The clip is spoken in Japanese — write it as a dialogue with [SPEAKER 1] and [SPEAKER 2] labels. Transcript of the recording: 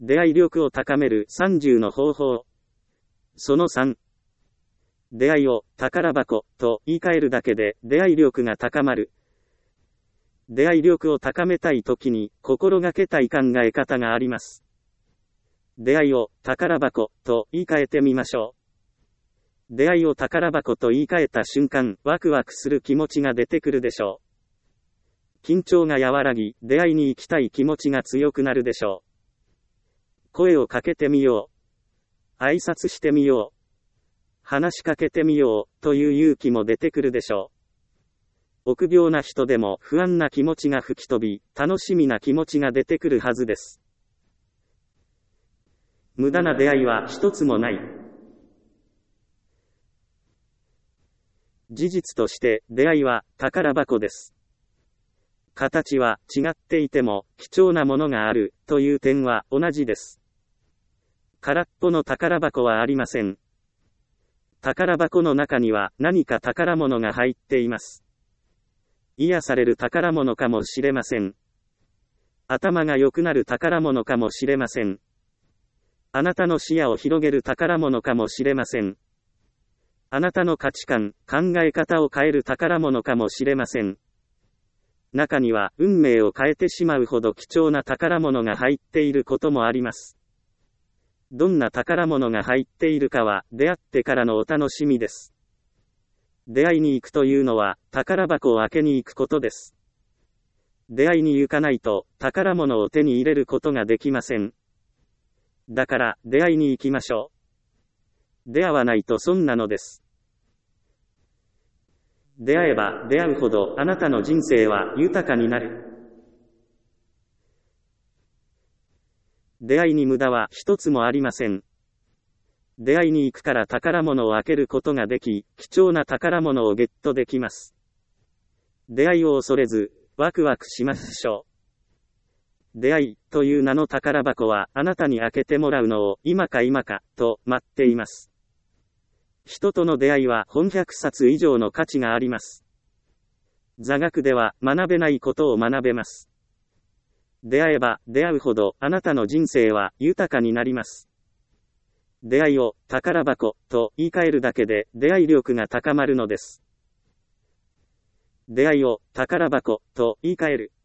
[SPEAKER 1] 出会い力を高める30の方法。その3。出会いを宝箱と言い換えるだけで出会い力が高まる。出会い力を高めたいときに心がけたい考え方があります。出会いを宝箱と言い換えてみましょう。出会いを宝箱と言い換えた瞬間、ワクワクする気持ちが出てくるでしょう。緊張が和らぎ、出会いに行きたい気持ちが強くなるでしょう。声をかけてみよう。挨拶してみよう。話しかけてみようという勇気も出てくるでしょう。臆病な人でも不安な気持ちが吹き飛び、楽しみな気持ちが出てくるはずです。無駄な出会いは一つもない。事実として出会いは宝箱です。形は違っていても貴重なものがあるという点は同じです。空っぽの宝箱はありません。宝箱の中には何か宝物が入っています。癒される宝物かもしれません。頭が良くなる宝物かもしれません。あなたの視野を広げる宝物かもしれません。あなたの価値観、考え方を変える宝物かもしれません。中には運命を変えてしまうほど貴重な宝物が入っていることもあります。どんな宝物が入っているかは出会ってからのお楽しみです。出会いに行くというのは宝箱を開けに行くことです。出会いに行かないと宝物を手に入れることができません。だから出会いに行きましょう。出会わないと損なのです。出会えば出会うほどあなたの人生は豊かになる。出会いに無駄は一つもありません。出会いに行くから宝物を開けることができ、貴重な宝物をゲットできます。出会いを恐れず、ワクワクしましょう。出会いという名の宝箱はあなたに開けてもらうのを今か今かと待っています。人との出会いは本100冊以上の価値があります。座学では学べないことを学べます。出会えば出会うほどあなたの人生は豊かになります。出会いを宝箱と言い換えるだけで出会い力が高まるのです。出会いを宝箱と言い換える。